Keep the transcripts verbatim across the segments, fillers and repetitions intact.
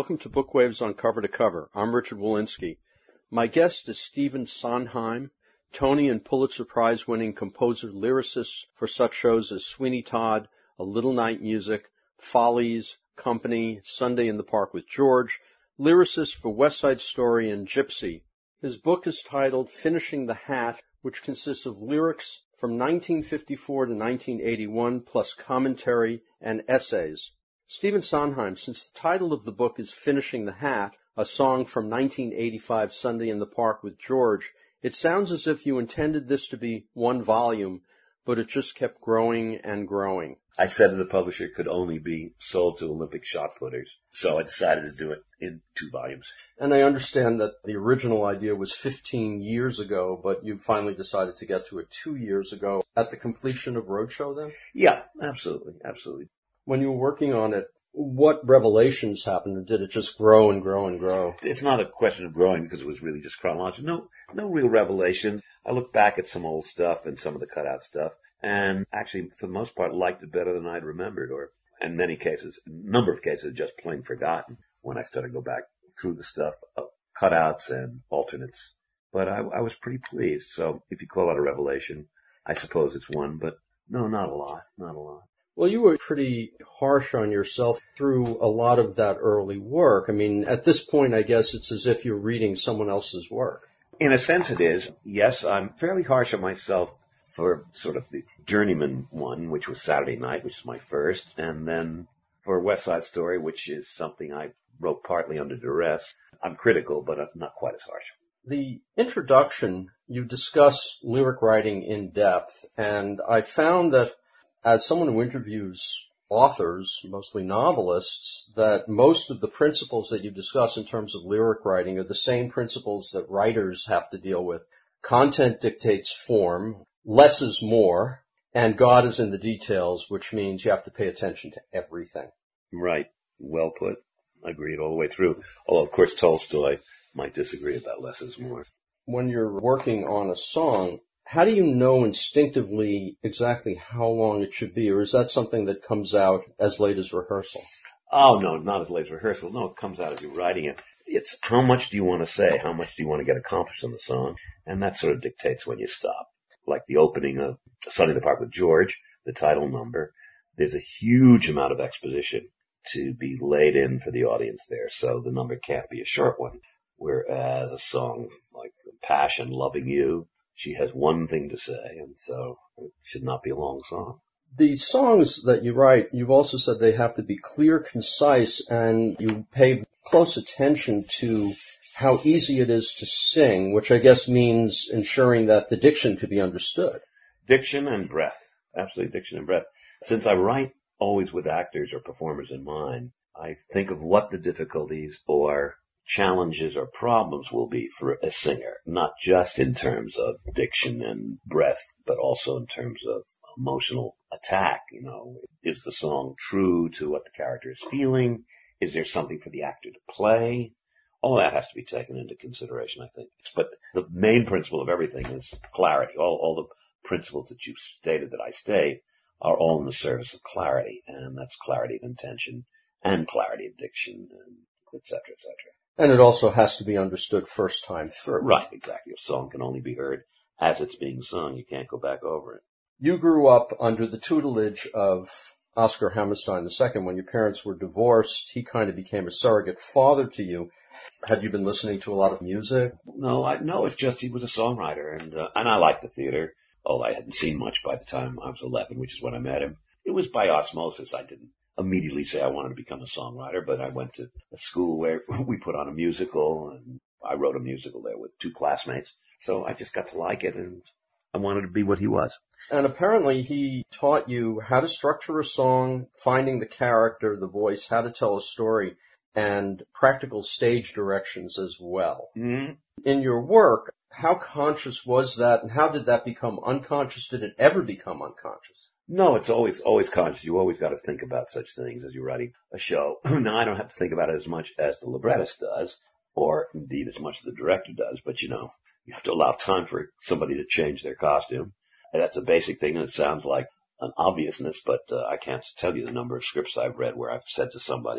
Welcome to Bookwaves on Cover to Cover. I'm Richard Walensky. My guest is Stephen Sondheim, Tony and Pulitzer Prize-winning composer lyricist for such shows as Sweeney Todd, A Little Night Music, Follies, Company, Sunday in the Park with George, lyricist for West Side Story and Gypsy. His book is titled Finishing the Hat, which consists of lyrics from nineteen fifty-four to nineteen eighty-one, plus commentary and essays. Stephen Sondheim, since the title of the book is Finishing the Hat, a song from nineteen eighty-five Sunday in the Park with George, it sounds as if you intended this to be one volume, but it just kept growing and growing. I said to the publisher it could only be sold to Olympic shot putters, so I decided to do it in two volumes. And I understand that the original idea was fifteen years ago, but you finally decided to get to it two years ago at the completion of Roadshow then? Yeah, absolutely, absolutely. When you were working on it, what revelations happened, or did it just grow and grow and grow? It's not a question of growing because it was really just chronological. No, no real revelations. I look back at some old stuff and some of the cutout stuff, and actually, for the most part, liked it better than I'd remembered, or in many cases, a number of cases, just plain forgotten when I started to go back through the stuff, uh, cutouts and alternates. But I, I was pretty pleased. So if you call that a revelation, I suppose it's one, but no, not a lot, not a lot. Well, you were pretty harsh on yourself through a lot of that early work. I mean, at this point, I guess it's as if you're reading someone else's work. In a sense it is. Yes, I'm fairly harsh on myself for sort of the journeyman one, which was Saturday Night, which is my first, and then for West Side Story, which is something I wrote partly under duress. I'm critical, but I'm not quite as harsh. The introduction, you discuss lyric writing in depth, and I found that as someone who interviews authors, mostly novelists, that most of the principles that you discuss in terms of lyric writing are the same principles that writers have to deal with. Content dictates form, less is more, and God is in the details, which means you have to pay attention to everything. Right. Well put. Agreed all the way through. Although, of course, Tolstoy might disagree about less is more. When you're working on a song, how do you know instinctively exactly how long it should be, or is that something that comes out as late as rehearsal? Oh, no, not as late as rehearsal. No, it comes out as you're writing it. It's how much do you want to say? How much do you want to get accomplished in the song? And that sort of dictates when you stop. Like the opening of Sunday in the Park with George, the title number, there's a huge amount of exposition to be laid in for the audience there, so the number can't be a short one. Whereas a song like Passion, Loving You, she has one thing to say, and so it should not be a long song. The songs that you write, you've also said they have to be clear, concise, and you pay close attention to how easy it is to sing, which I guess means ensuring that the diction could be understood. Diction and breath. Absolutely, diction and breath. Since I write always with actors or performers in mind, I think of what the difficulties or challenges or problems will be for a singer, not just in terms of diction and breath, but also in terms of emotional attack. You know, is the song true to what the character is feeling? Is there something for the actor to play? All that has to be taken into consideration, I think. But the main principle of everything is clarity. All, all the principles that you've stated that I state are all in the service of clarity, and that's clarity of intention and clarity of diction, and et cetera, et cetera. And it also has to be understood first time through. Right, exactly. A song can only be heard as it's being sung. You can't go back over it. You grew up under the tutelage of Oscar Hammerstein the Second. When your parents were divorced, he kind of became a surrogate father to you. Had you been listening to a lot of music? No, I, no, it's just he was a songwriter, and uh, and I liked the theater, although I hadn't seen much by the time I was eleven, which is when I met him. It was by osmosis. I didn't immediately say I wanted to become a songwriter, but I went to a school where we put on a musical, and I wrote a musical there with two classmates. So I just got to like it, and I wanted to be what he was. And apparently he taught you how to structure a song, finding the character, the voice, how to tell a story, and practical stage directions as well. Mm-hmm. In your work, how conscious was that, and how did that become unconscious? Did it ever become unconscious? No, it's always always conscious. You always got to think about such things as you're writing a show. Now, I don't have to think about it as much as the librettist does, or indeed as much as the director does, but you know, you have to allow time for somebody to change their costume. And that's a basic thing, and it sounds like an obviousness, but uh, I can't tell you the number of scripts I've read where I've said to somebody,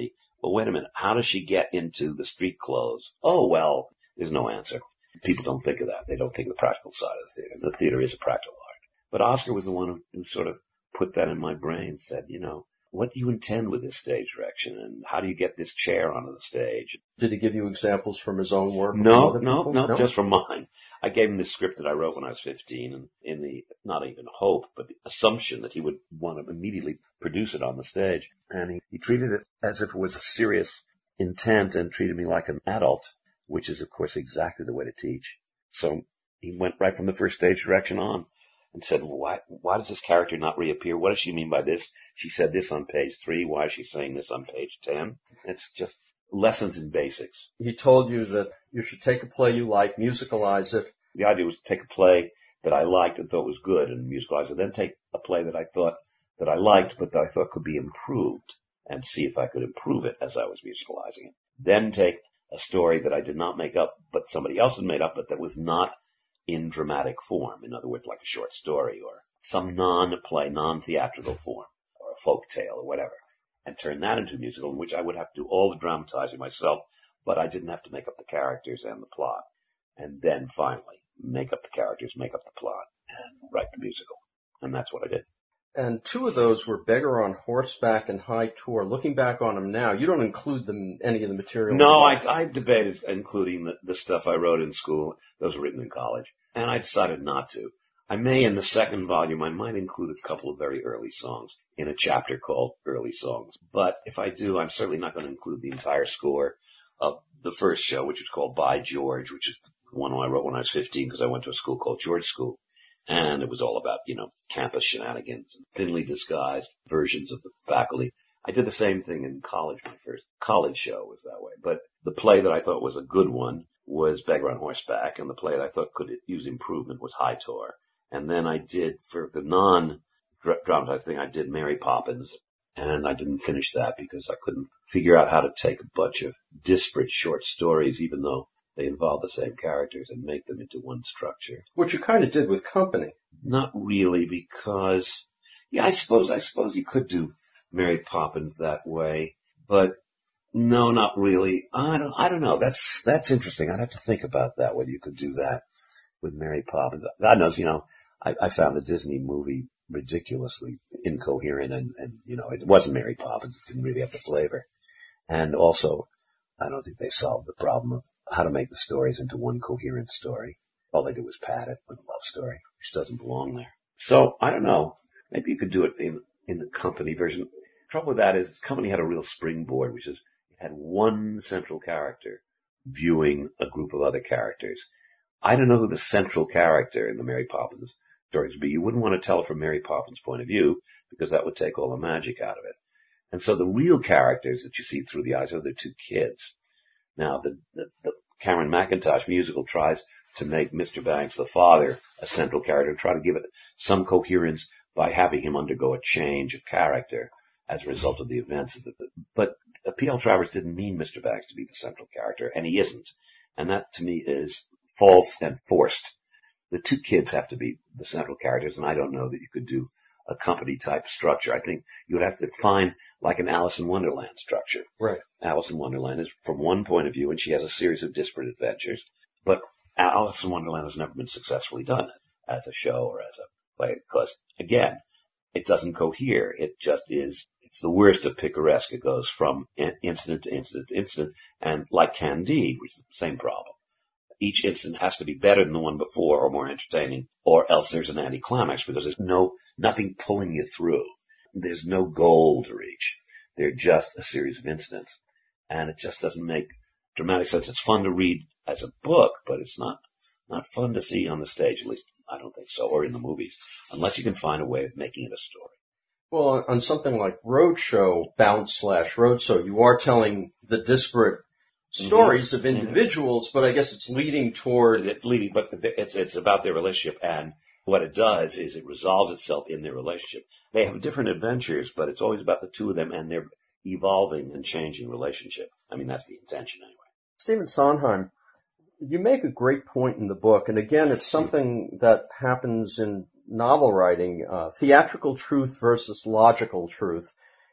Well, wait a minute. How does she get into the street clothes? Oh, well, there's no answer. People don't think of that. They don't think of the practical side of the theater. The theater is a practical art. But Oscar was the one who, who sort of put that in my brain, said, you know, what do you intend with this stage direction, and how do you get this chair onto the stage? Did he give you examples from his own work? No, no, no, no, just from mine. I gave him the script that I wrote when I was fifteen, and in the, not even hope, but the assumption that he would want to immediately produce it on the stage. And he, he treated it as if it was a serious intent and treated me like an adult, which is, of course, exactly the way to teach. So he went right from the first stage direction on and said, well, why, why does this character not reappear? What does she mean by this? She said this on page three. Why is she saying this on page ten? It's just lessons in basics. He told you that you should take a play you like, musicalize it. The idea was to take a play that I liked and thought was good and musicalize it, then take a play that I thought that I liked but that I thought could be improved and see if I could improve it as I was musicalizing it. Then take a story that I did not make up but somebody else had made up, but that was not in dramatic form. In other words, like a short story or some non-play, non-theatrical form or a folk tale or whatever, and turn that into a musical in which I would have to do all the dramatizing myself, but I didn't have to make up the characters and the plot. And then finally, make up the characters, make up the plot, and write the musical. And that's what I did. And two of those were Beggar on Horseback and High Tour. Looking back on them now, you don't include them any of the material. No, I, I debated including the, the stuff I wrote in school. Those were written in college. And I decided not to. I may, in the second volume, I might include a couple of very early songs in a chapter called Early Songs. But if I do, I'm certainly not going to include the entire score of the first show, which was called By George, which is the one I wrote when I was fifteen because I went to a school called George School. And it was all about, you know, campus shenanigans and thinly disguised versions of the faculty. I did the same thing in college. My first college show was that way. But the play that I thought was a good one was Beggar on Horseback, and the play that I thought could use improvement was High Tour. And then I did, for the non-dramatized thing, I did Mary Poppins, and I didn't finish that because I couldn't figure out how to take a bunch of disparate short stories, even though they involve the same characters, and make them into one structure. Which you kind of did with Company. Not really, because, yeah, I suppose, I suppose you could do Mary Poppins that way, but no, not really. I don't, I don't know. That's, that's interesting. I'd have to think about that, whether you could do that with Mary Poppins. God knows, you know, I, I found the Disney movie ridiculously incoherent, and, and, you know, it wasn't Mary Poppins. It didn't really have the flavor. And also, I don't think they solved the problem of how to make the stories into one coherent story. All they did was pad it with a love story, which doesn't belong there. So, I don't know. Maybe you could do it in, in the Company version. The trouble with that is, Company had a real springboard, which is it had one central character viewing a group of other characters. I don't know who the central character in the Mary Poppins stories would be. You wouldn't want to tell it from Mary Poppins' point of view, because that would take all the magic out of it. And so the real characters that you see through the eyes are the two kids. Now, the, the, the Cameron McIntosh musical tries to make Mister Banks, the father, a central character, and try to give it some coherence by having him undergo a change of character as a result of the events. Of the, but P L. Travers didn't mean Mister Banks to be the central character, and he isn't. And that, to me, is false and forced. The two kids have to be the central characters, and I don't know that you could do a Company-type structure. I think you would have to find like an Alice in Wonderland structure. Right. Alice in Wonderland is from one point of view, and she has a series of disparate adventures. But Alice in Wonderland has never been successfully done as a show or as a play because, again, it doesn't cohere. It just is, it's the worst of picaresque. It goes from incident to incident to incident, and like Candide, which is the same problem. Each incident has to be better than the one before or more entertaining, or else there's an anticlimax because there's no, nothing pulling you through. There's no goal to reach. They're just a series of incidents. And it just doesn't make dramatic sense. It's fun to read as a book, but it's not, not fun to see on the stage. At least I don't think so, or in the movies, unless you can find a way of making it a story. Well, on something like Roadshow, Bounce slash Roadshow, you are telling the disparate stories mm-hmm. of individuals, mm-hmm. but I guess it's leading toward... It's leading, but it's, it's about their relationship, and what it does is it resolves itself in their relationship. They have different adventures, but it's always about the two of them and their evolving and changing relationship. I mean, that's the intention anyway. Stephen Sondheim, you make a great point in the book, and again, it's something that happens in novel writing, uh, theatrical truth versus logical truth.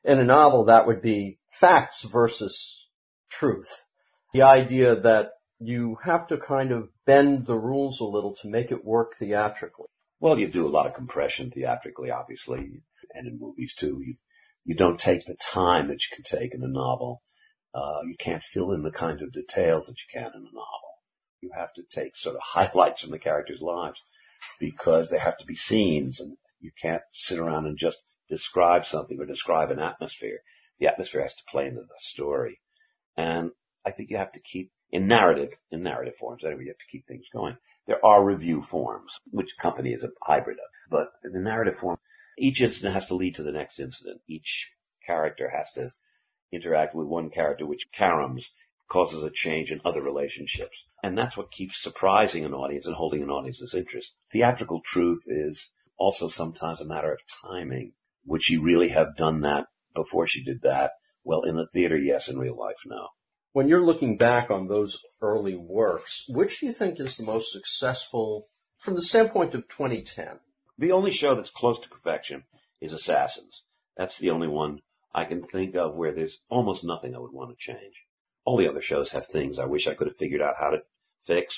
In a novel, that would be facts versus truth. The idea that you have to kind of bend the rules a little to make it work theatrically. Well, you do a lot of compression theatrically, obviously, and in movies too. You, you don't take the time that you can take in a novel. Uh, you can't fill in the kinds of details that you can in a novel. You have to take sort of highlights from the characters' lives because they have to be scenes, and you can't sit around and just describe something or describe an atmosphere. The atmosphere has to play into the story. And I think you have to keep, in narrative, in narrative forms, anyway, you have to keep things going. There are review forms, which company is a hybrid of. But in the narrative form, each incident has to lead to the next incident. Each character has to interact with one character, which caroms, causes a change in other relationships. And that's what keeps surprising an audience and holding an audience's interest. Theatrical truth is also sometimes a matter of timing. Would she really have done that before she did that? Well, in the theater, yes. In real life, no. When you're looking back on those early works, which do you think is the most successful from the standpoint of twenty ten? The only show that's close to perfection is Assassins. That's the only one I can think of where there's almost nothing I would want to change. All the other shows have things I wish I could have figured out how to fix,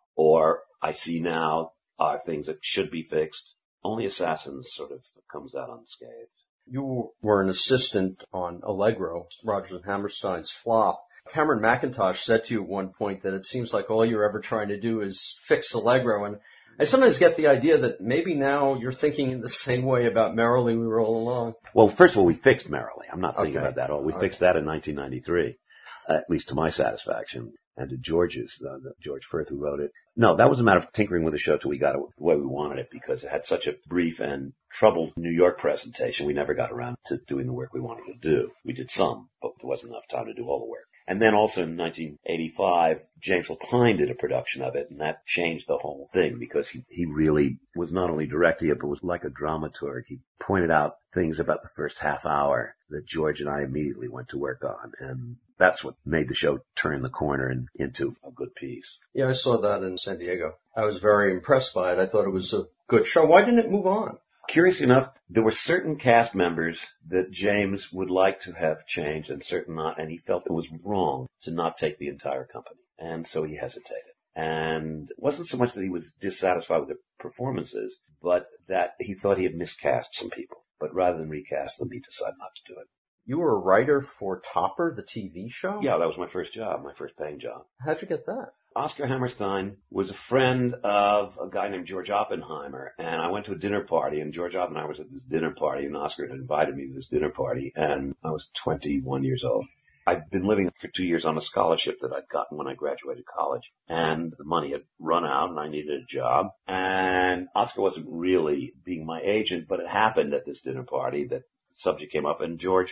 or I see now are things that should be fixed. Only Assassins sort of comes out unscathed. You were an assistant on Allegro, Rodgers and Hammerstein's flop. Cameron McIntosh said to you at one point that it seems like all you're ever trying to do is fix Allegro, and I sometimes get the idea that maybe now you're thinking in the same way about Merrily We Roll Along. Well, first of all, we fixed Merrily. I'm not thinking Okay. about that at all. We Okay. fixed that in nineteen ninety-three, uh, at least to my satisfaction, and to George's, uh, George Firth, who wrote it. No, that was a matter of tinkering with the show till we got it the way we wanted it, because it had such a brief and troubled New York presentation. We never got around to doing the work we wanted to do. We did some, but there wasn't enough time to do all the work. And then also in nineteen eighty-five, James Lapine did a production of it, and that changed the whole thing because he, he really was not only directing it, but was like a dramaturg. He pointed out things about the first half hour that George and I immediately went to work on, and that's what made the show turn the corner and into a good piece. Yeah, I saw that in San Diego. I was very impressed by it. I thought it was a good show. Why didn't it move on? Curiously enough, there were certain cast members that James would like to have changed and certain not, and he felt it was wrong to not take the entire company. And so he hesitated. And it wasn't so much that he was dissatisfied with the performances, but that he thought he had miscast some people. But rather than recast them, he decided not to do it. You were a writer for Topper, the T V show? Yeah, that was my first job, my first paying job. How'd you get that? Oscar Hammerstein was a friend of a guy named George Oppenheimer, and I went to a dinner party, and George Oppenheimer was at this dinner party, and Oscar had invited me to this dinner party, and I was twenty-one years old. I'd been living for two years on a scholarship that I'd gotten when I graduated college, and the money had run out, and I needed a job, and Oscar wasn't really being my agent, but it happened at this dinner party that the subject came up, and George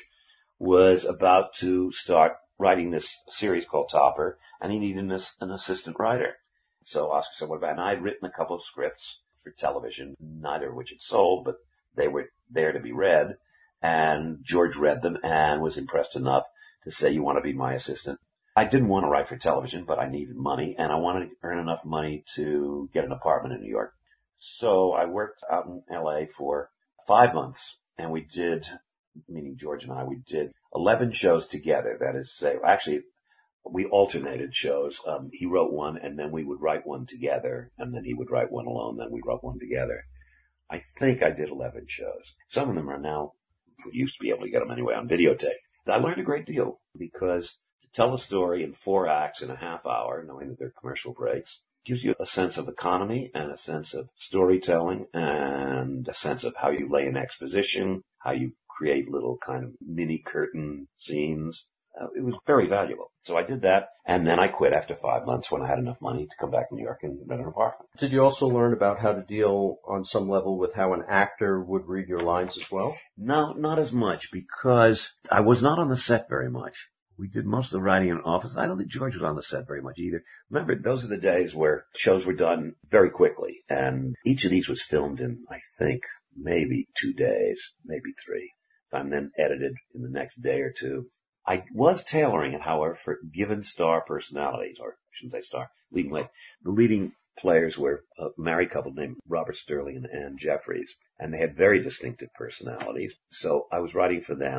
was about to start writing this series called Topper, and he needed an, an assistant writer. So Oscar said, what about, and I'd written a couple of scripts for television, neither of which had sold, but they were there to be read, and George read them and was impressed enough to say, you want to be my assistant? I didn't want to write for television, but I needed money, and I wanted to earn enough money to get an apartment in New York. So I worked out in L A for five months, and we did, meaning George and I, we did eleven shows together. That is, say, actually, we alternated shows. Um, he wrote one, and then we would write one together, and then he would write one alone, then we wrote one together. I think I did eleven shows. Some of them are now, we used to be able to get them anyway on videotape. I learned a great deal because to tell a story in four acts in a half hour, knowing that there are commercial breaks, gives you a sense of economy and a sense of storytelling and a sense of how you lay an exposition, how you create little kind of mini curtain scenes. Uh, it was very valuable. So I did that, and then I quit after five months when I had enough money to come back to New York and rent an apartment. Did you also learn about how to deal on some level with how an actor would read your lines as well? No, not as much, because I was not on the set very much. We did most of the writing in office. I don't think George was on the set very much either. Remember, those are the days where shows were done very quickly, and each of these was filmed in, I think, maybe two days, maybe three, and then edited in the next day or two. I was tailoring it, however, for given star personalities, or shouldn't say star, leading lady. The leading players were a married couple named Robert Sterling and Anne Jeffries, and they had very distinctive personalities. So I was writing for them.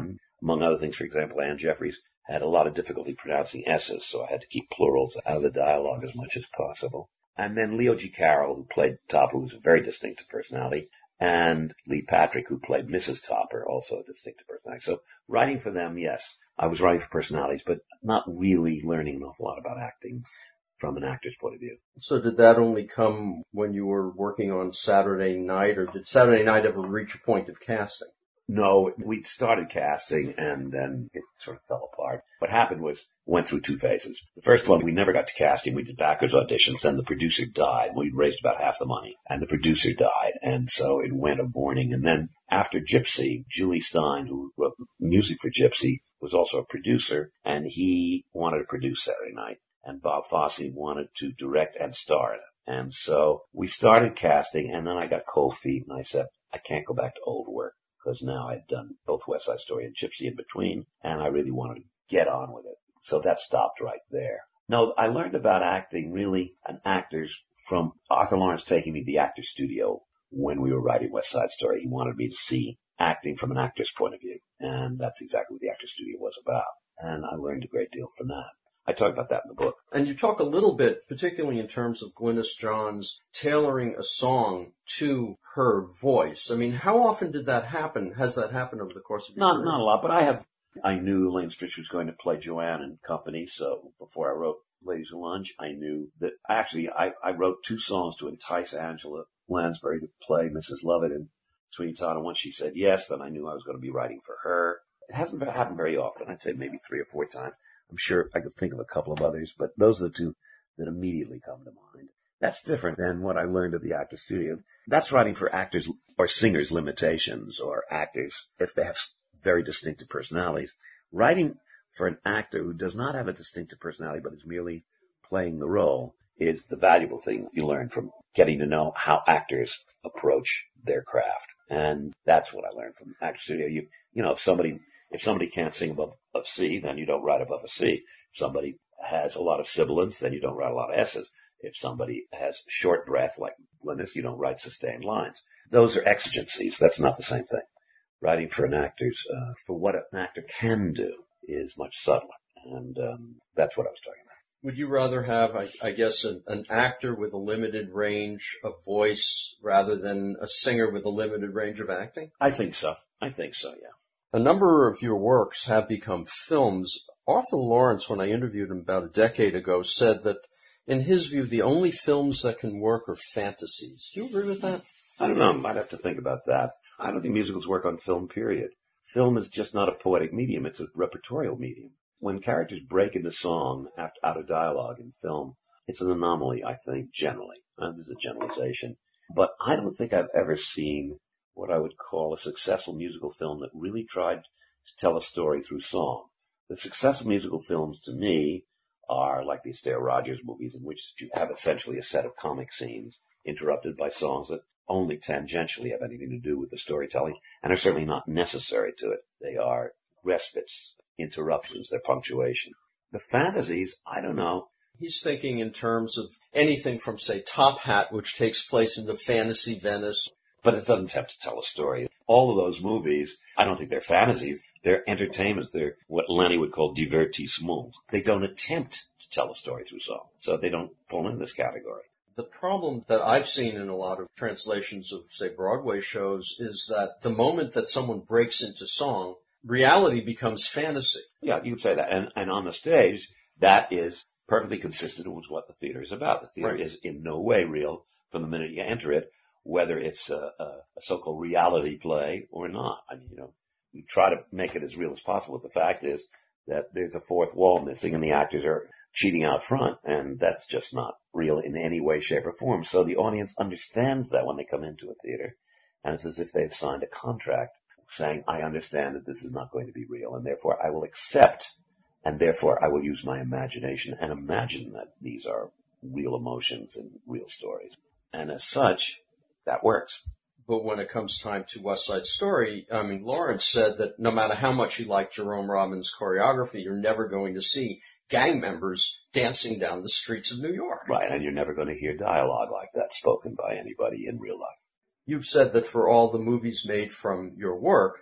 Among other things, for example, Anne Jeffreys had a lot of difficulty pronouncing S's, so I had to keep plurals out of the dialogue as much as possible. And then Leo G. Carroll, who played Topper, who was a very distinctive personality, and Lee Patrick, who played Missus Topper, also a distinctive personality. So writing for them, yes, I was writing for personalities, but not really learning an awful lot about acting from an actor's point of view. So did that only come when you were working on Saturday Night, or did Saturday Night ever reach a point of casting? No, we started casting and then it sort of fell apart. What happened was, went through two phases. The first one, we never got to casting. We did backers auditions, then the producer died. We'd raised about half the money, and the producer died, and so it went a warning. And then after Gypsy, Julie Stein, who wrote the music for Gypsy, was also a producer, and he wanted to produce Saturday Night, and Bob Fosse wanted to direct and star in it. And so we started casting, and then I got cold feet, and I said, I can't go back to old work, because now I'd done both West Side Story and Gypsy in between, and I really wanted to get on with it. So that stopped right there. No, I learned about acting, really, and actors from Arthur Lawrence taking me to the actor's studio when we were writing West Side Story. He wanted me to see acting from an actor's point of view, and that's exactly what the actor's studio was about. And I learned a great deal from that. I talk about that in the book. And you talk a little bit, particularly in terms of Glynis Johns, tailoring a song to her voice. I mean, how often did that happen? Has that happened over the course of your Not, career? not a lot, but I have, I knew Elaine Stritch was going to play Joanne and Company, so before I wrote Ladies of Lunch, I knew that, actually, I, I wrote two songs to entice Angela Lansbury to play Missus Lovett in Sweeney Todd, and once she said yes, then I knew I was going to be writing for her. It hasn't happened very often. I'd say maybe three or four times. I'm sure I could think of a couple of others, but those are the two that immediately come to mind. That's different than what I learned at the actor studio. That's writing for actors or singers' limitations, or actors if they have very distinctive personalities. Writing for an actor who does not have a distinctive personality but is merely playing the role is the valuable thing you learn from getting to know how actors approach their craft. And that's what I learned from the actor studio. You, you know, if somebody If somebody can't sing above a C, then you don't write above a C. If somebody has a lot of sibilants, then you don't write a lot of S's. If somebody has short breath, like Glynis, you don't write sustained lines. Those are exigencies. That's not the same thing. Writing for an actor's, uh, for what an actor can do is much subtler. And um, that's what I was talking about. Would you rather have, I, I guess, an, an actor with a limited range of voice rather than a singer with a limited range of acting? I think so. I think so, yeah. A number of your works have become films. Arthur Lawrence, when I interviewed him about a decade ago, said that, in his view, the only films that can work are fantasies. Do you agree with that? I don't know. I might have to think about that. I don't think musicals work on film, period. Film is just not a poetic medium. It's a repertorial medium. When characters break into song after, out of dialogue in film, it's an anomaly, I think, generally. Uh, this is a generalization. But I don't think I've ever seen what I would call a successful musical film that really tried to tell a story through song. The successful musical films, to me, are like the Astaire Rogers movies, in which you have essentially a set of comic scenes interrupted by songs that only tangentially have anything to do with the storytelling and are certainly not necessary to it. They are respites, interruptions, they're punctuation. The fantasies, I don't know. He's thinking in terms of anything from, say, Top Hat, which takes place in the fantasy Venice. But it doesn't have to tell a story. All of those movies, I don't think they're fantasies. They're entertainments. They're what Lenny would call divertissement. They don't attempt to tell a story through song. So they don't fall in this category. The problem that I've seen in a lot of translations of, say, Broadway shows is that the moment that someone breaks into song, reality becomes fantasy. Yeah, you could say that. And, and on the stage, that is perfectly consistent with what the theater is about. The theater Right. is in no way real from the minute you enter it, whether it's a, a, a so-called reality play or not. I mean, you know, you try to make it as real as possible. But the fact is that there's a fourth wall missing and the actors are cheating out front, and that's just not real in any way, shape, or form. So the audience understands that when they come into a theater, and it's as if they've signed a contract saying, I understand that this is not going to be real, and therefore I will accept, and therefore I will use my imagination and imagine that these are real emotions and real stories. And as such, that works. But when it comes time to West Side Story, I mean, Lawrence said that no matter how much you like Jerome Robbins' choreography, you're never going to see gang members dancing down the streets of New York. Right, and you're never going to hear dialogue like that spoken by anybody in real life. You've said that for all the movies made from your work,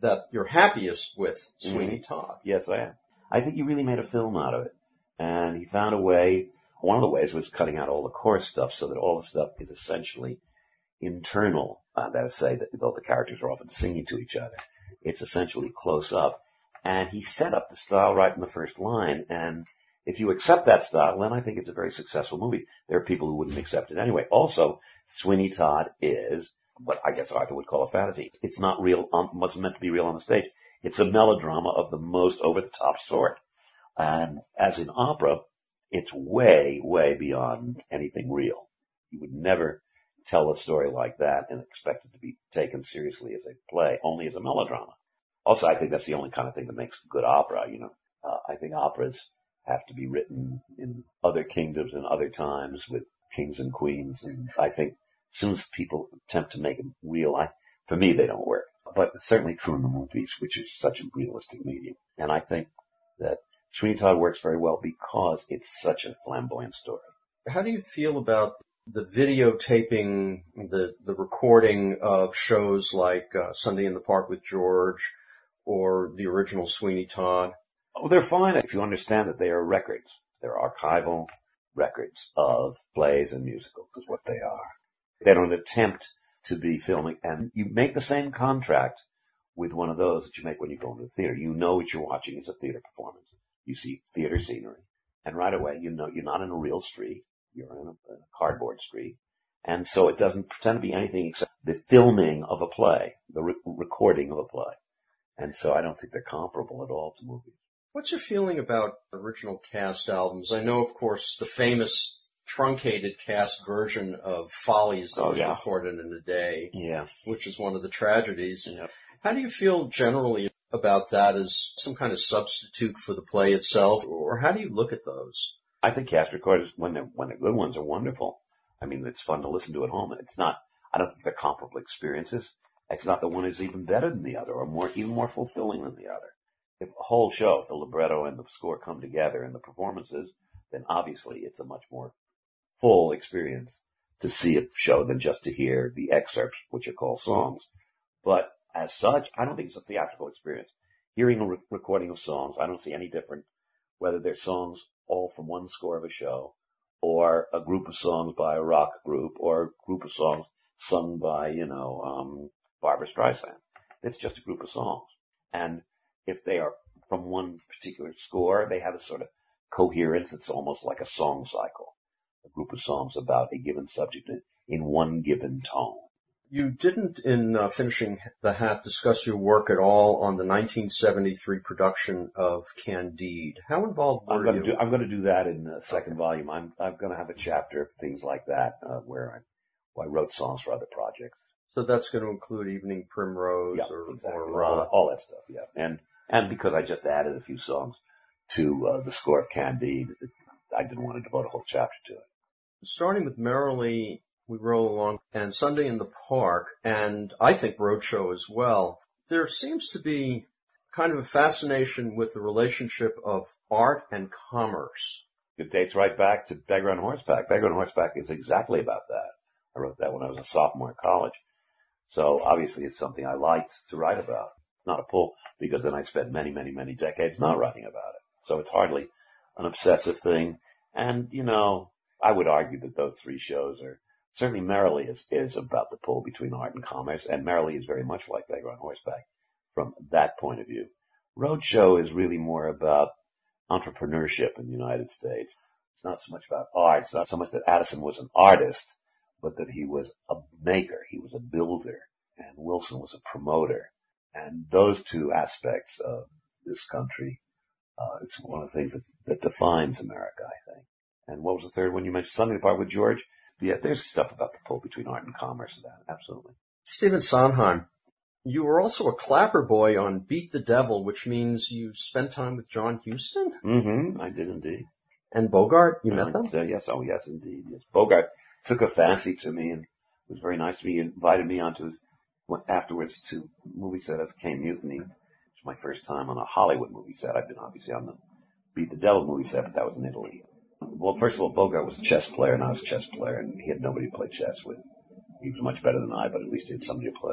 that you're happiest with Sweeney Mm-hmm. Todd. Yes, I am. I think he really made a film out of it. And he found a way, one of the ways was cutting out all the chorus stuff so that all the stuff is essentially internal. Uh, that is to say that though the characters are often singing to each other, it's essentially close up. And he set up the style right in the first line. And if you accept that style, then I think it's a very successful movie. There are people who wouldn't accept it anyway. Also, Sweeney Todd is what I guess Arthur would call a fantasy. It's not real, um, wasn't meant to be real on the stage. It's a melodrama of the most over-the-top sort. And as in opera, it's way, way beyond anything real. You would never tell a story like that and expect it to be taken seriously as a play, only as a melodrama. Also, I think that's the only kind of thing that makes good opera, you know. Uh, I think operas have to be written in other kingdoms and other times with kings and queens. And I think as soon as people attempt to make them real, I, for me, they don't work. But it's certainly true in the movies, which is such a realistic medium. And I think that Sweeney Todd works very well because it's such a flamboyant story. How do you feel about the videotaping, the the recording of shows like uh, Sunday in the Park with George or the original Sweeney Todd? Oh, they're fine if you understand that they are records. They're archival records of plays and musicals is what they are. They don't attempt to be filming, and you make the same contract with one of those that you make when you go into the theater. You know what you're watching is a theater performance. You see theater scenery, and right away you know you're not in a real street. You're in a, in a cardboard street. And so it doesn't pretend to be anything except the filming of a play, the re- recording of a play. And so I don't think they're comparable at all to movies. What's your feeling about original cast albums? I know, of course, the famous truncated cast version of Follies that Oh, was yeah. recorded in a day, Yeah. which is one of the tragedies. Yep. How do you feel generally about that as some kind of substitute for the play itself, or how do you look at those? I think cast recorders, when they're, when they're good ones, are wonderful. I mean, it's fun to listen to at home. It's not, I don't think they're comparable experiences. It's not that one is even better than the other or more, even more fulfilling than the other. If a whole show, if the libretto and the score come together in the performances, then obviously it's a much more full experience to see a show than just to hear the excerpts, which are called songs. But as such, I don't think it's a theatrical experience. Hearing a re- recording of songs, I don't see any different whether they're songs all from one score of a show or a group of songs by a rock group or a group of songs sung by, you know, um, Barbra Streisand. It's just a group of songs. And if they are from one particular score, they have a sort of coherence. It's almost like a song cycle, a group of songs about a given subject in, in one given tone. You didn't, in uh, Finishing the Hat, discuss your work at all on the nineteen seventy-three production of Candide. How involved were I'm going you? to do, I'm going to do that in the second volume. I'm, I'm going to have a chapter of things like that, uh, where I, where I wrote songs for other projects. So that's going to include Evening Primrose Yeah, or, exactly. or all, uh, that, all that stuff, yeah. And, and because I just added a few songs to, uh, the score of Candide, I didn't want to devote a whole chapter to it. starting with Merrily We Roll Along and Sunday in the Park, and I think Roadshow as well, there seems to be kind of a fascination with the relationship of art and commerce. It dates right back to Beggar on Horseback. Beggar on Horseback is exactly about that. I wrote that when I was a sophomore in college. So obviously it's something I liked to write about. Not a pull, because then I spent many, many, many decades not writing about it. So it's hardly an obsessive thing. And, you know, I would argue that those three shows are, certainly Merrily is, is about the pull between art and commerce, and Merrily is very much like Beggar on Horseback from that point of view. Roadshow is really more about entrepreneurship in the United States. It's not so much about art. It's not so much that Addison was an artist, but that he was a maker. He was a builder, and Wilson was a promoter. And those two aspects of this country, uh, it's one of the things that, that defines America, I think. And what was the third one you mentioned? Something apart with George? Yeah, there's stuff about the pull between art and commerce and that. Absolutely. Stephen Sondheim, you were also a clapper boy on Beat the Devil, which means you spent time with John Huston Mm-hmm. I did indeed. and Bogart. You Uh, met them? uh, yes, oh yes, indeed. Yes. Bogart took a fancy to me and it was very nice to me. He invited me onto, went afterwards to a movie set of K Mutiny, which was my first time on a Hollywood movie set. I've been obviously on the Beat the Devil movie set, but that was in Italy. Well, first of all, Bogart was a chess player and I was a chess player and he had nobody to play chess with. He was much better than I, but at least he had somebody to play with.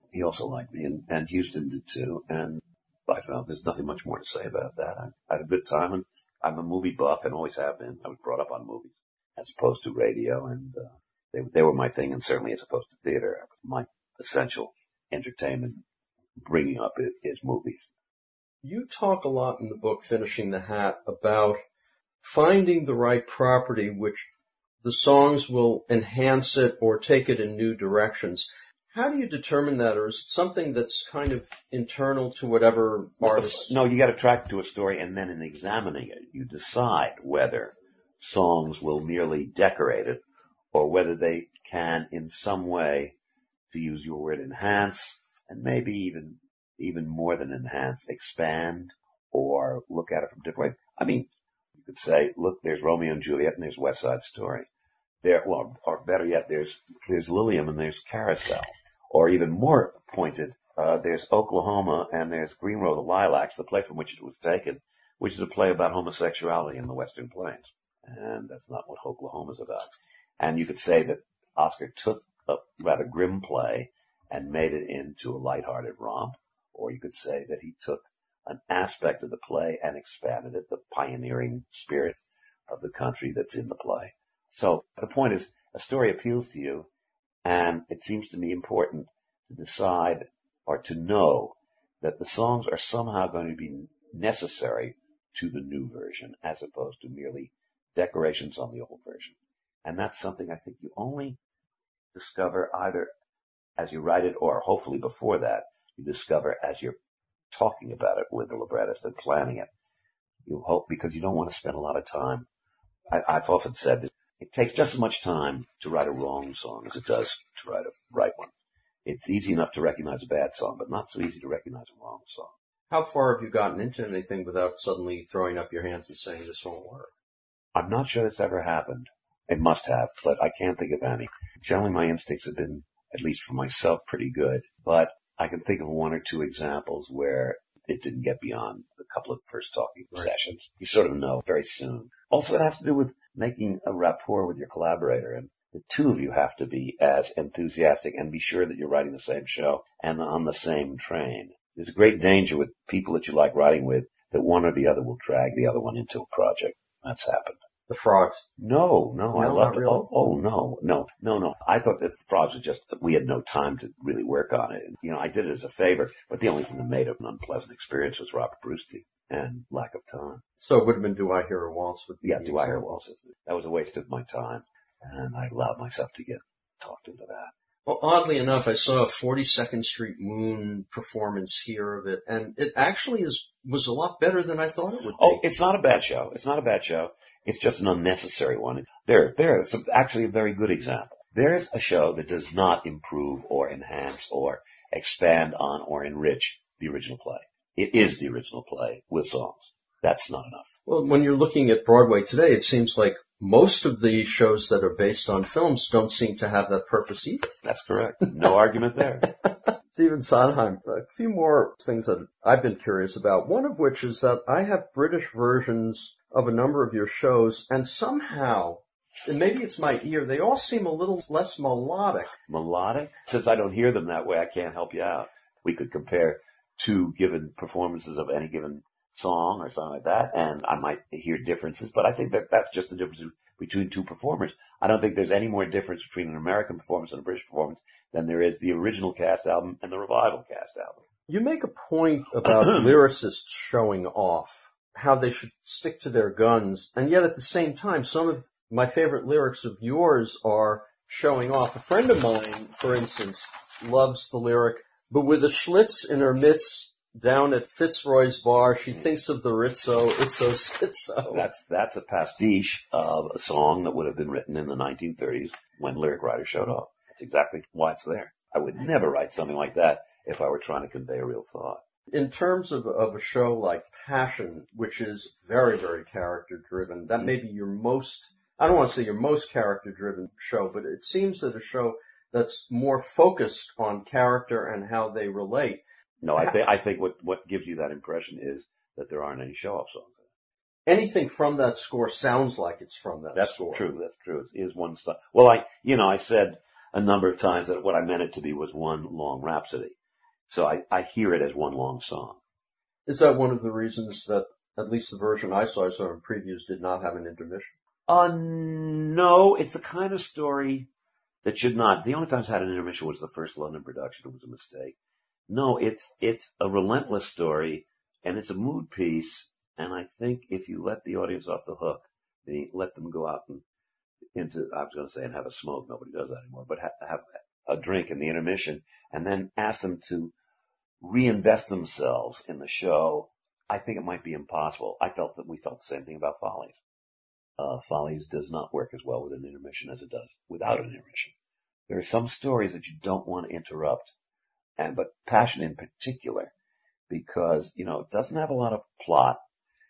he also liked me, and, and Houston did too. And I don't know, there's nothing much more to say about that. I, I had a good time, and I'm a movie buff and always have been. I was brought up on movies as opposed to radio, and uh, they, they were my thing, and certainly as opposed to theater. My essential entertainment bringing up is, is movies. You talk a lot in the book, Finishing the Hat, about finding the right property which the songs will enhance it or take it in new directions. How do you determine that, or is it something that's kind of internal to whatever artist? No, you got to track to a story, and then in examining it, you decide whether songs will merely decorate it or whether they can in some way, to use your word, enhance, and maybe even even more than enhance, expand, or look at it from different ways. I mean, you could say, look, there's Romeo and Juliet and there's West Side Story. There, well, or better yet, there's there's Lilium and there's Carousel. Or even more pointed, uh, there's Oklahoma and there's Green Row the Lilacs, the play from which it was taken, which is a play about homosexuality in the Western Plains. And that's not what Oklahoma's about. And you could say that Oscar took a rather grim play and made it into a lighthearted romp. Or you could say that he took an aspect of the play and expanded it, the pioneering spirit of the country that's in the play. So the point is, a story appeals to you, and it seems to me important to decide or to know that the songs are somehow going to be necessary to the new version as opposed to merely decorations on the old version. And that's something I think you only discover either as you write it or hopefully before that, you discover as you're talking about it with the librettist and planning it. You hope, because you don't want to spend a lot of time. I, I've often said that it takes just as much time to write a wrong song as it does to write a right one. It's easy enough to recognize a bad song, but not so easy to recognize a wrong song. How far have you gotten into anything without suddenly throwing up your hands and saying this won't work? I'm not sure that's ever happened. It must have, but I can't think of any. Generally, my instincts have been, at least for myself, pretty good. But I can think of one or two examples where it didn't get beyond a couple of first talking right. sessions. You sort of know very soon. Also, it has to do with making a rapport with your collaborator, and the two of you have to be as enthusiastic and be sure that you're writing the same show and on the same train. There's a great danger with people that you like writing with that one or the other will drag the other one into a project. That's happened. The Frogs. No, no, no I loved it. Really. Oh, oh, no, no, no, no. I thought that the Frogs were just, we had no time to really work on it. You know, I did it as a favor, but the only thing that made it an unpleasant experience was Robert Brustein and lack of time. So it would have been Do I Hear a Waltz? Would be yeah, Do I Hear a Waltz? That was a waste of my time, and I allowed myself to get talked into that. Well, oddly enough, I saw a forty-second Street Moon performance here of it, and it actually is was a lot better than I thought it would be. Oh, it's not a bad show. It's not a bad show. It's just an unnecessary one. There, there is actually a very good example. There's a show that does not improve or enhance or expand on or enrich the original play. It is the original play with songs. That's not enough. Well, when you're looking at Broadway today, it seems like most of the shows that are based on films don't seem to have that purpose either. That's correct. No argument there. Stephen Sondheim, a few more things that I've been curious about, one of which is that I have British versions of a number of your shows, and somehow, and maybe it's my ear, they all seem a little less melodic. Melodic? Since I don't hear them that way, I can't help you out. We could compare two given performances of any given song or something like that, and I might hear differences, but I think that that's just the difference between two performers. I don't think there's any more difference between an American performance and a British performance than there is the original cast album and the revival cast album. You make a point about lyricists showing off, how they should stick to their guns, and yet at the same time, some of my favorite lyrics of yours are showing off. A friend of mine, for instance, loves the lyric, but with a Schlitz in her mitts down at Fitzroy's bar, she thinks of the Rizzo, Itzo Schizo. That's, that's a pastiche of a song that would have been written in the nineteen thirties when lyric writers showed off. That's exactly why it's there. I would never write something like that if I were trying to convey a real thought. In terms of, of a show like Passion, which is very, very character-driven, that may be your most, I don't want to say your most character-driven show, but it seems that a show that's more focused on character and how they relate. No, I think, I think what, what gives you that impression is that there aren't any show-off songs. Anything from that score sounds like it's from that that's score. That's true, that's true. It is one stuff. Well, I, you know, I said a number of times that what I meant it to be was one long rhapsody. So I, I hear it as one long song. Is that one of the reasons that at least the version I saw, I saw in previews, did not have an intermission? Uh, no, it's the kind of story that should not. The only time it's had an intermission was the first London production. It was a mistake. No, it's, it's a relentless story, and it's a mood piece, and I think if you let the audience off the hook, and you let them go out and into, I was going to say, and have a smoke. Nobody does that anymore, but ha- have a drink in the intermission, and then ask them to reinvest themselves in the show, I think it might be impossible. I felt that we felt the same thing about Follies. Uh, Follies does not work as well with an intermission as it does without an intermission. There are some stories that you don't want to interrupt, and but Passion in particular, because, you know, it doesn't have a lot of plot,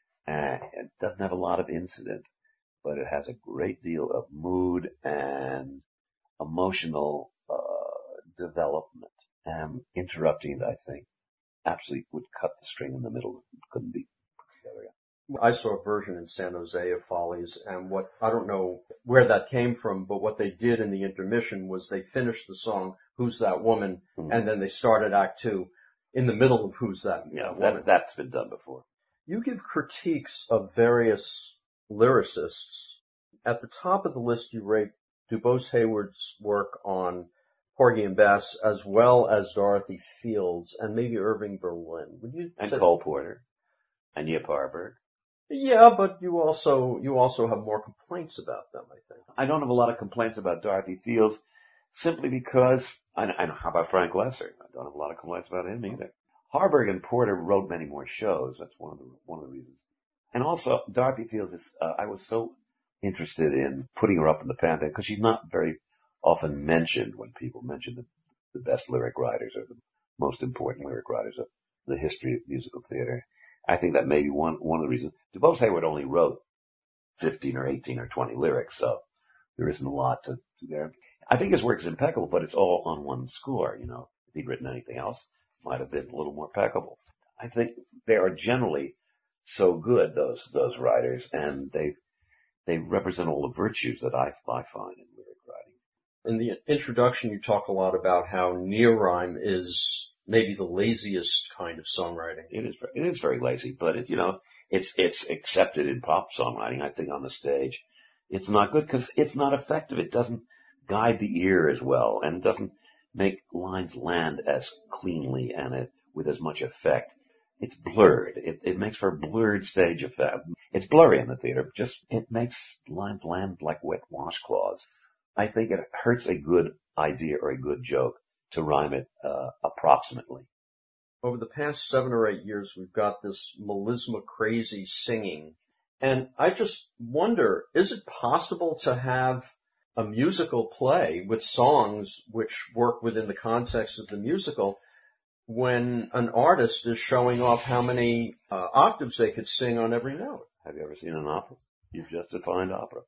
and it doesn't have a lot of incident, but it has a great deal of mood and emotional uh, development. And interrupting it, I think, absolutely would cut the string in the middle. It couldn't be put together. I saw a version in San Jose of Follies, and what, I don't know where that came from, but what they did in the intermission was they finished the song, Who's That Woman? Mm-hmm. And then they started Act Two in the middle of Who's That, yeah, that Woman? That, that's been done before. You give critiques of various lyricists. At the top of the list, you rate DuBose Hayward's work on Porgy and Bess, as well as Dorothy Fields, and maybe Irving Berlin. Would you and say- Cole Porter, and Yip Harburg. Yeah, but you also you also have more complaints about them, I think. I don't have a lot of complaints about Dorothy Fields, simply because, and, and how about Frank Lesser? I don't have a lot of complaints about him either. Harburg and Porter wrote many more shows. That's one of the one of the reasons. And also, Dorothy Fields is. Uh, I was so interested in putting her up in the pantheon because she's not very often mentioned when people mention the, the best lyric writers or the most important lyric writers of the history of musical theater. I think that may be one one of the reasons. DuBose Hayward only wrote fifteen or eighteen or twenty lyrics, so there isn't a lot to do there. I think his work is impeccable, but it's all on one score. You know, if he'd written anything else, it might have been a little more impeccable. I think they are generally so good, those those writers, and they they represent all the virtues that I I find in lyric writing. In the introduction, you talk a lot about how near rhyme is maybe the laziest kind of songwriting. It is, it is very lazy, but it, you know, it's, it's accepted in pop songwriting, I think, on the stage. It's not good because it's not effective. It doesn't guide the ear as well, and it doesn't make lines land as cleanly and it, with as much effect. It's blurred. It, it makes for a blurred stage effect. It's blurry in the theater. Just, it makes lines land like wet washcloths. I think it hurts a good idea or a good joke to rhyme it uh, approximately. Over the past seven or eight years, we've got this melisma crazy singing. And I just wonder, is it possible to have a musical play with songs which work within the context of the musical when an artist is showing off how many uh, octaves they could sing on every note? Have you ever seen an opera? You've just defined opera.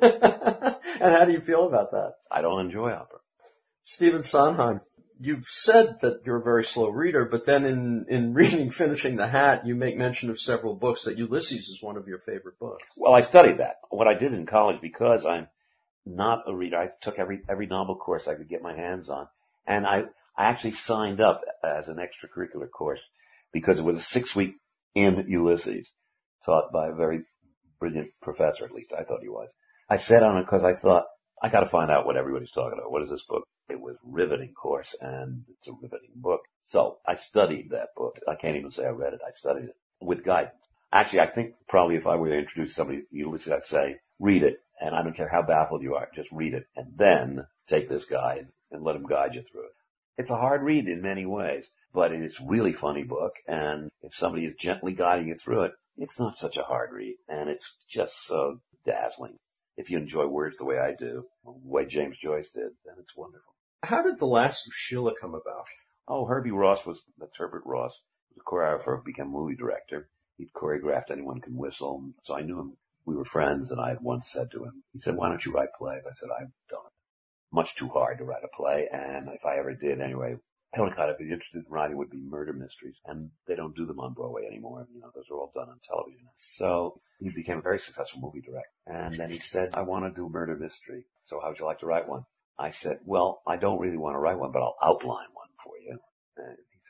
And how do you feel about that? I don't enjoy opera. Stephen Sondheim, you've said that you're a very slow reader, but then in, in reading Finishing the Hat, you make mention of several books, that Ulysses is one of your favorite books. Well, I studied that. What I did in college, because I'm not a reader, I took every every novel course I could get my hands on. And I, I actually signed up as an extracurricular course because it was a six-week in Ulysses, taught by a very brilliant professor, at least I thought he was. I sat on it because I thought, I got to find out what everybody's talking about. What is this book? It was a riveting course, and it's a riveting book. So I studied that book. I can't even say I read it. I studied it with guidance. Actually, I think probably if I were to introduce somebody to Ulysses, I'd say, read it, and I don't care how baffled you are, just read it, and then take this guide and let him guide you through it. It's a hard read in many ways, but it's a really funny book, and if somebody is gently guiding you through it, it's not such a hard read, and it's just so dazzling. If you enjoy words the way I do, the way James Joyce did, then it's wonderful. How did The Last of Sheila come about? Oh, Herbie Ross was, that's Herbert Ross, was a choreographer, became a movie director. He'd choreographed Anyone Can Whistle, so I knew him. We were friends, and I had once said to him, he said, why don't you write plays? I said, I don't. Much too hard to write a play, and if I ever did anyway, the only kind I'd be interested in writing would be murder mysteries, and they don't do them on Broadway anymore. You know, those are all done on television. So he became a very successful movie director. And then he said, I want to do a murder mystery. So how would you like to write one? I said, well, I don't really want to write one, but I'll outline one for you. And he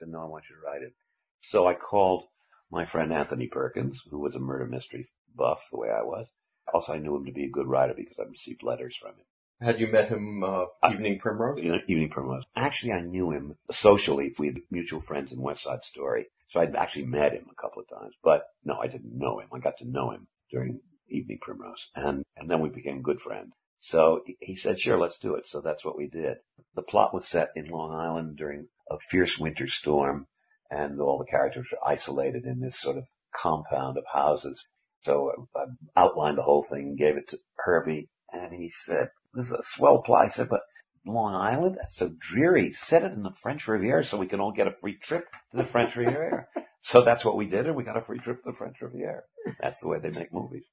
said, no, I want you to write it. So I called my friend Anthony Perkins, who was a murder mystery buff the way I was. Also, I knew him to be a good writer because I received letters from him. Had you met him uh, Evening Primrose? Uh, Evening Primrose. Actually, I knew him socially. We had mutual friends in West Side Story. So I'd actually met him a couple of times. But no, I didn't know him. I got to know him during Evening Primrose. And, and then we became good friends. So he said, sure, let's do it. So that's what we did. The plot was set in Long Island during a fierce winter storm, and all the characters were isolated in this sort of compound of houses. So I outlined the whole thing, gave it to Herbie, and he said, this is a swell plot. I said, but Long Island? That's so dreary. Set it in the French Riviera so we can all get a free trip to the French Riviera. So that's what we did, and we got a free trip to the French Riviera. That's the way they make movies.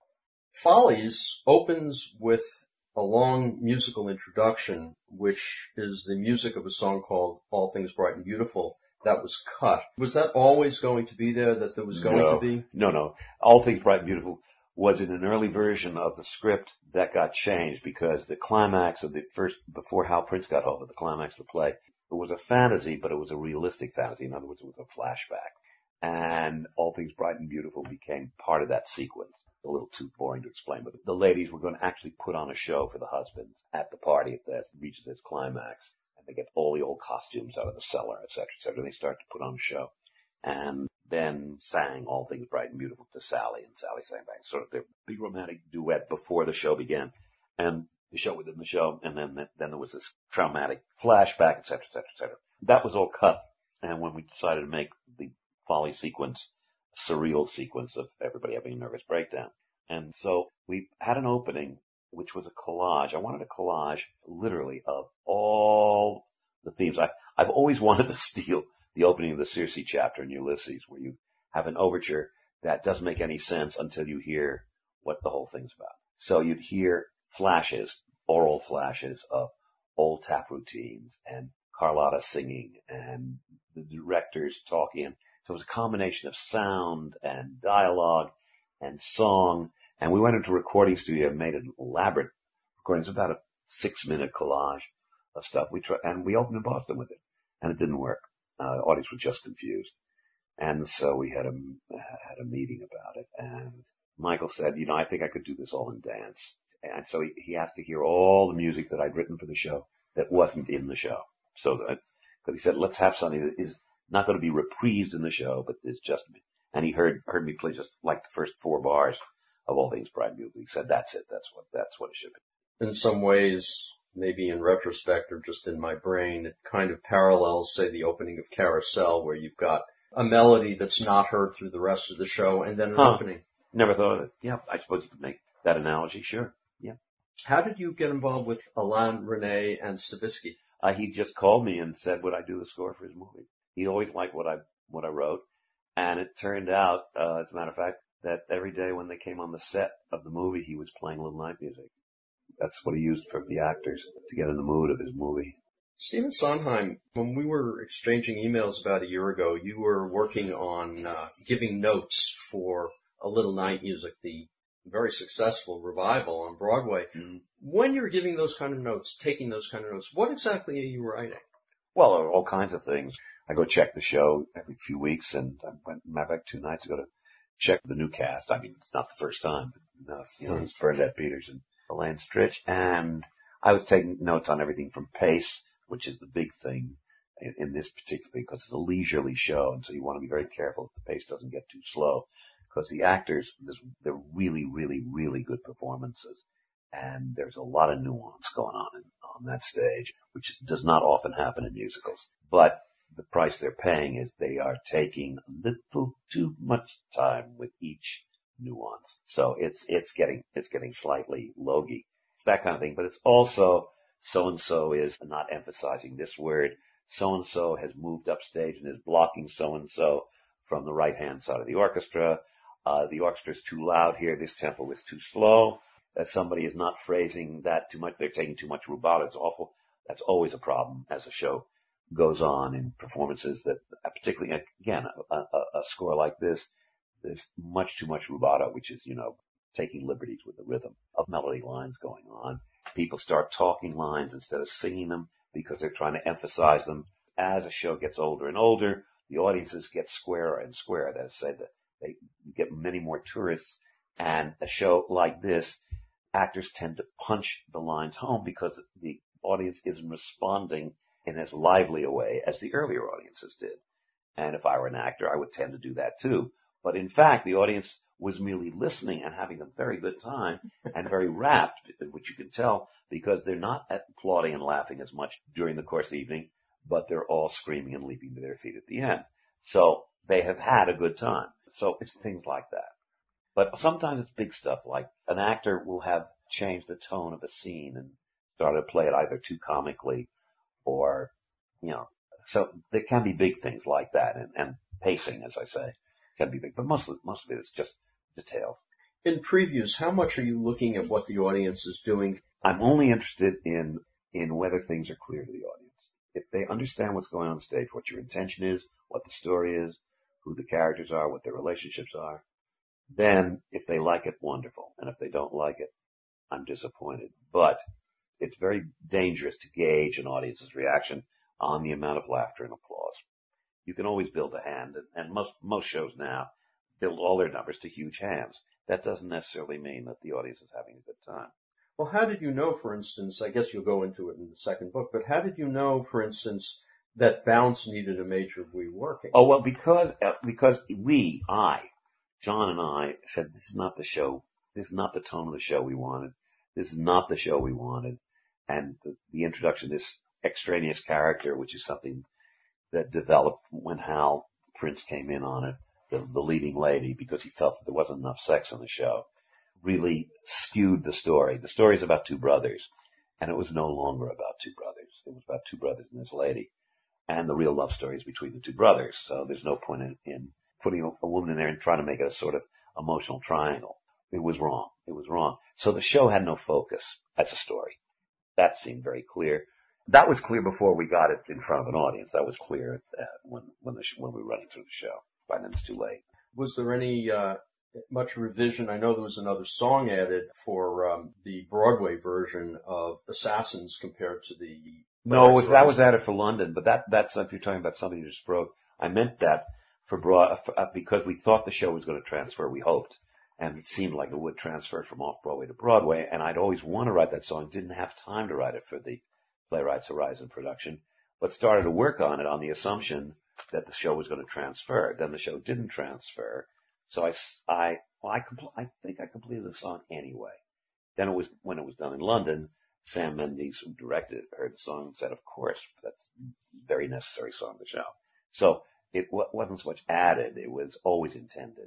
Follies opens with a long musical introduction, which is the music of a song called All Things Bright and Beautiful. That was cut. Was that always going to be there, that there was going no, to be? No, no. All Things Bright and Beautiful was in an early version of the script that got changed because the climax of the first, before Hal Prince got hold of the climax of the play, it was a fantasy, but it was a realistic fantasy. In other words, it was a flashback. And All Things Bright and Beautiful became part of that sequence. A little too boring to explain, but the ladies were going to actually put on a show for the husbands at the party if that reaches its climax. And they get all the old costumes out of the cellar, et cetera, et cetera. And they start to put on a show. And then sang All Things Bright and Beautiful to Sally, and Sally sang back. Sort of their big romantic duet before the show began. And the show within the show, and then then there was this traumatic flashback, et cetera, et cetera, et cetera. That was all cut. And when we decided to make the Folly sequence, surreal sequence of everybody having a nervous breakdown. And so we had an opening, which was a collage. I wanted a collage, literally, of all the themes. I, I've always wanted to steal the opening of the Circe chapter in Ulysses, where you have an overture that doesn't make any sense until you hear what the whole thing's about. So you'd hear flashes, oral flashes of old tap routines and Carlotta singing and the directors talking. So it was a combination of sound and dialogue and song. And we went into a recording studio and made an elaborate recording. It was about a six minute collage of stuff. We tried, and we opened in Boston with it, and it didn't work. Uh, the audience was just confused. And so we had a, had a meeting about it. And Michael said, you know, I think I could do this all in dance. And so he, he asked to hear all the music that I'd written for the show that wasn't in the show. So that, because he said, let's have something that is not going to be reprised in the show, but it's just me. And he heard, heard me play just like the first four bars of All Things Bright and Beautiful. He said, that's it. That's what, that's what it should be. In some ways, maybe in retrospect or just in my brain, it kind of parallels, say, the opening of Carousel, where you've got a melody that's not heard through the rest of the show and then an huh. opening. Never thought of it. Yeah, I suppose you could make that analogy. Sure. Yeah. How did you get involved with Alain Resnais and Stavisky? Uh, he just called me and said, would I do the score for his movie? He always liked what I, what I wrote. And it turned out, uh, as a matter of fact, that every day when they came on the set of the movie, he was playing a little night music. That's what he used for the actors to get in the mood of his movie. Stephen Sondheim, when we were exchanging emails about a year ago, you were working on uh, giving notes for A Little Night Music, the very successful revival on Broadway. Mm-hmm. When you're giving those kind of notes, taking those kind of notes, what exactly are you writing? Well, all kinds of things. I go check the show every few weeks, and I went, matter of fact, two nights ago to check the new cast. I mean, it's not the first time, but no, it's, you know, it's Bernadette Peters and Elaine Stritch, and I was taking notes on everything from pace, which is the big thing in, in this particular thing, because it's a leisurely show, and so you want to be very careful that the pace doesn't get too slow, because the actors, they're really, really, really good performances, and there's a lot of nuance going on in, on that stage, which does not often happen in musicals. But the price they're paying is they are taking a little too much time with each nuance. So it's, it's getting, it's getting slightly logy. It's that kind of thing, but it's also so-and-so is not emphasizing this word. So-and-so has moved upstage and is blocking so-and-so from the right-hand side of the orchestra. Uh, the orchestra is too loud here. This tempo is too slow. That somebody is not phrasing that too much. They're taking too much rubato. It's awful. That's always a problem as a show goes on in performances that, particularly, again, a, a, a score like this, there's much too much rubato, which is, you know, taking liberties with the rhythm of melody lines going on. People start talking lines instead of singing them because they're trying to emphasize them. As a show gets older and older, the audiences get squarer and squarer. That is to say that they get many more tourists. And a show like this, actors tend to punch the lines home because the audience isn't responding in as lively a way as the earlier audiences did. And if I were an actor, I would tend to do that too. But in fact, the audience was merely listening and having a very good time and very rapt, which you can tell because they're not applauding and laughing as much during the course of the evening, but they're all screaming and leaping to their feet at the end. So they have had a good time. So it's things like that. But sometimes it's big stuff, like an actor will have changed the tone of a scene and started to play it either too comically or, you know, so there can be big things like that, and, and pacing, as I say, can be big. But mostly, most of it is just details. In previews, how much are you looking at what the audience is doing? I'm only interested in, in whether things are clear to the audience. If they understand what's going on on stage, what your intention is, what the story is, who the characters are, what their relationships are, then if they like it, wonderful. And if they don't like it, I'm disappointed. But it's very dangerous to gauge an audience's reaction on the amount of laughter and applause. You can always build a hand, and, and most, most shows now build all their numbers to huge hands. That doesn't necessarily mean that the audience is having a good time. Well, how did you know, for instance, I guess you'll go into it in the second book, but how did you know, for instance, that Bounce needed a major reworking? Oh, well, because, uh, because we, I, John and I said, this is not the show, this is not the tone of the show we wanted, this is not the show we wanted, and the, the introduction of this extraneous character, which is something that developed when Hal Prince came in on it, the, the leading lady, because he felt that there wasn't enough sex on the show, really skewed the story. The story is about two brothers, and it was no longer about two brothers. It was about two brothers and this lady, and the real love story is between the two brothers. So there's no point in, in putting a, a woman in there and trying to make it a sort of emotional triangle. It was wrong. It was wrong. So the show had no focus as a story. That seemed very clear. That was clear before we got it in front of an audience. That was clear uh, when when, the sh- when we were running through the show. By then it's too late. Was there any uh, much revision? I know there was another song added for um, the Broadway version of Assassins compared to the. No, was, that was added for London, but that that's if you're talking about something you just wrote. I meant that for broad for, uh, because we thought the show was going to transfer. We hoped, and it seemed like it would transfer from off Broadway to Broadway. And I'd always want to write that song. Didn't have time to write it for the Playwrights Horizon production, but started to work on it on the assumption that the show was going to transfer. Then the show didn't transfer, so I, I, well, I, compl- I think I completed the song anyway. Then it was when it was done in London. Sam Mendes, who directed it, heard the song and said, "Of course, that's a very necessary song to show." So it w- wasn't so much added; it was always intended.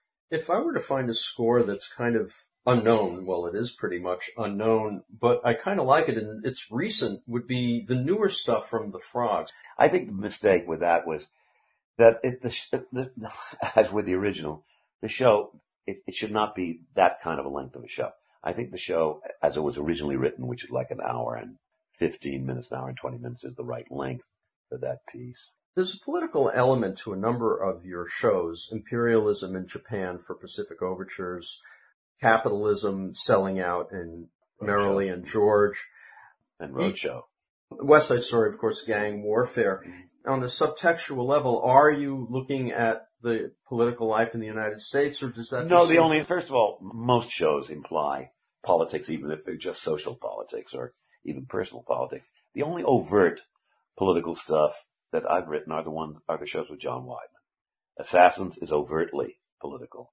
If I were to find a score that's kind of unknown, well, it is pretty much unknown, but I kind of like it, and it's recent, would be the newer stuff from the Frogs. I think the mistake with that was that it, the, the, the, as with the original, the show, it, it should not be that kind of a length of a show. I think the show, as it was originally written, which is like an hour and fifteen minutes, an hour and twenty minutes, is the right length for that piece. There's a political element to a number of your shows. Imperialism in Japan for Pacific Overtures, Capitalism selling out in Merrily and George. And Roadshow. West Side Story, of course, gang warfare. Mm-hmm. On a subtextual level, are you looking at the political life in the United States, or does that... No, the only, first of all, most shows imply politics, even if they're just social politics or even personal politics. The only overt political stuff that I've written are the ones, are the shows with John Weidman. Assassins is overtly political,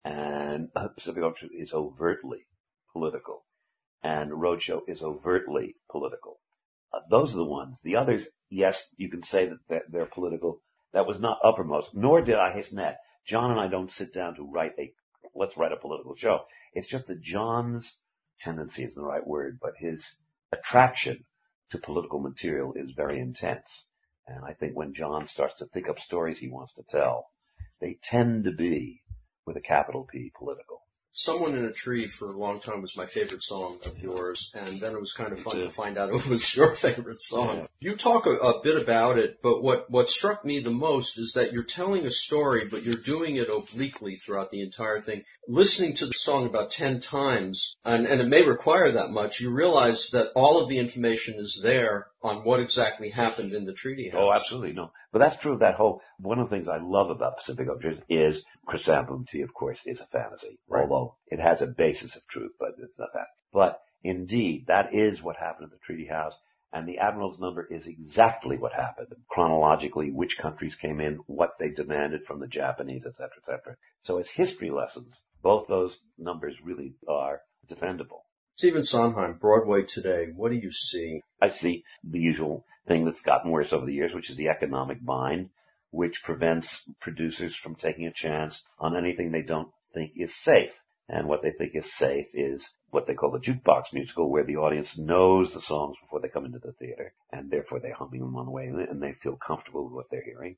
and Pacific Overtures is overtly political, and Roadshow is overtly political. Uh, those are the ones. The others, yes, you can say that they're, they're political. That was not uppermost, nor did I hasten that. John and I don't sit down to write a, let's write a political show. It's just that John's tendency isn't the right word, but his attraction to political material is very intense. And I think when John starts to think up stories he wants to tell, they tend to be, with a capital P, political. Someone in a Tree for a long time was my favorite song of yours, and then it was kind of fun to find out it was your favorite song. Yeah. You talk a, a bit about it, but what, what struck me the most is that you're telling a story, but you're doing it obliquely throughout the entire thing. Listening to the song about ten times, and, and it may require that much, you realize that all of the information is there on what exactly happened in the Treaty House. Oh, absolutely. No, But that's true of that whole, one of the things I love about Pacific Overtures is Chrysanthemum Tea, of course, is a fantasy, right. Although it has a basis of truth, but it's not that. But indeed, that is what happened at the Treaty House, and the Admiral's Number is exactly what happened. Chronologically, which countries came in, what they demanded from the Japanese, et cetera, et cetera. So as history lessons, both those numbers really are defendable. Stephen Sondheim, Broadway today, what do you see? I see the usual thing that's gotten worse over the years, which is the economic bind, which prevents producers from taking a chance on anything they don't think is safe. And what they think is safe is what they call the jukebox musical, where the audience knows the songs before they come into the theater, and therefore they're humming them on the way in, and they feel comfortable with what they're hearing.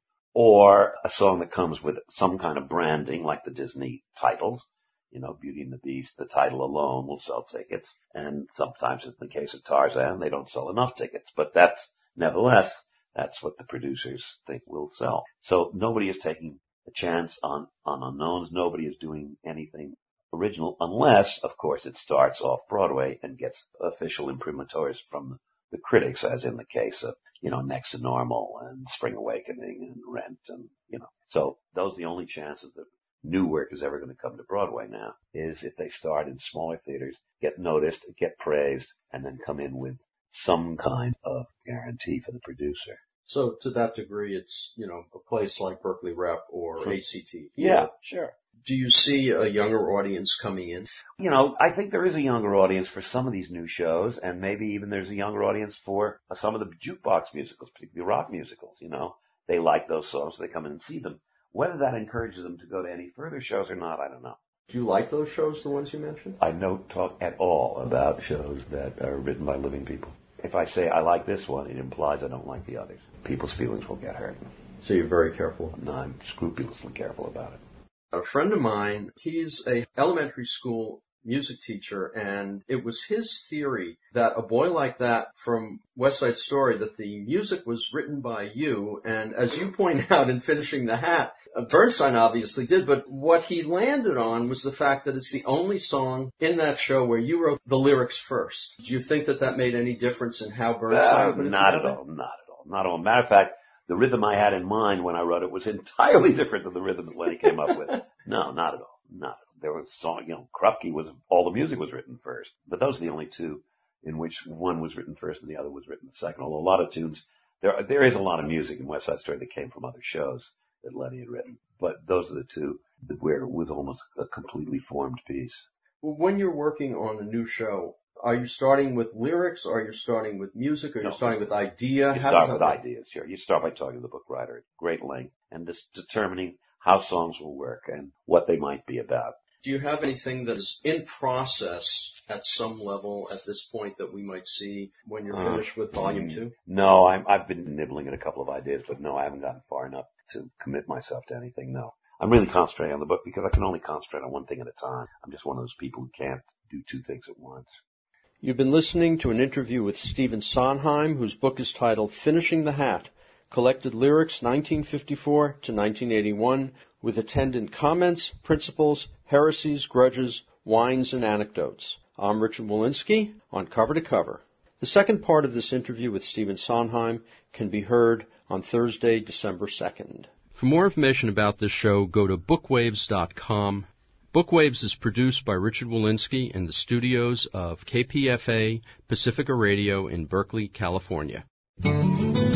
Or a song that comes with some kind of branding, like the Disney titles. You know, Beauty and the Beast, the title alone will sell tickets. And sometimes, in the case of Tarzan, they don't sell enough tickets. But that's, nevertheless, that's what the producers think will sell. So nobody is taking a chance on, on unknowns. Nobody is doing anything original unless, of course, it starts off Broadway and gets official imprimaturs from the critics, as in the case of, you know, Next to Normal and Spring Awakening and Rent and, you know. So those are the only chances that new work is ever going to come to Broadway now, is if they start in smaller theaters, get noticed, get praised, and then come in with some kind of guarantee for the producer. So to that degree, it's, you know, a place like Berkeley Rep or sure. A C T. Yeah, sure. Do you see a younger audience coming in? You know, I think there is a younger audience for some of these new shows, and maybe even there's a younger audience for some of the jukebox musicals, particularly rock musicals, you know. They like those songs, so they come in and see them. Whether that encourages them to go to any further shows or not, I don't know. Do you like those shows, the ones you mentioned? I don't talk at all about shows that are written by living people. If I say I like this one, it implies I don't like the others. People's feelings will get hurt. So you're very careful? No, I'm scrupulously careful about it. A friend of mine, he's a elementary school music teacher, and it was his theory that a boy like that from West Side Story, that the music was written by you, and as you point out in Finishing the Hat, Bernstein obviously did, but what he landed on was the fact that it's the only song in that show where you wrote the lyrics first. Do you think that that made any difference in how Bernstein uh, put it Not together? at all, not at all, not at all. Matter of fact, the rhythm I had in mind when I wrote it was entirely different than the rhythm that Lenny came up with. No, not at all, not at all. There was a song, you know, Krupke was, all the music was written first, but those are the only two in which one was written first and the other was written second. Although a lot of tunes, there, there is a lot of music in West Side Story that came from other shows that Lenny had written, but those are the two where it was almost a completely formed piece. Well, when you're working on a new show, are you starting with lyrics, or are you starting with music, or are you no, starting with idea? You How start with work? ideas, sure. You start by talking to the book writer at great length and just determining how songs will work and what they might be about. Do you have anything that is in process at some level at this point that we might see when you're finished uh, with volume two? No, I'm, I've been nibbling at a couple of ideas, but no, I haven't gotten far enough to commit myself to anything, no. I'm really concentrating on the book because I can only concentrate on one thing at a time. I'm just one of those people who can't do two things at once. You've been listening to an interview with Stephen Sondheim, whose book is titled Finishing the Hat, Collected Lyrics nineteen fifty-four to nineteen eighty-one, with attendant comments, principles, heresies, grudges, wines, and anecdotes. I'm Richard Walensky on Cover to Cover. The second part of this interview with Stephen Sondheim can be heard on Thursday, December second. For more information about this show, go to bookwaves dot com. Bookwaves is produced by Richard Walensky in the studios of K P F A Pacifica Radio in Berkeley, California.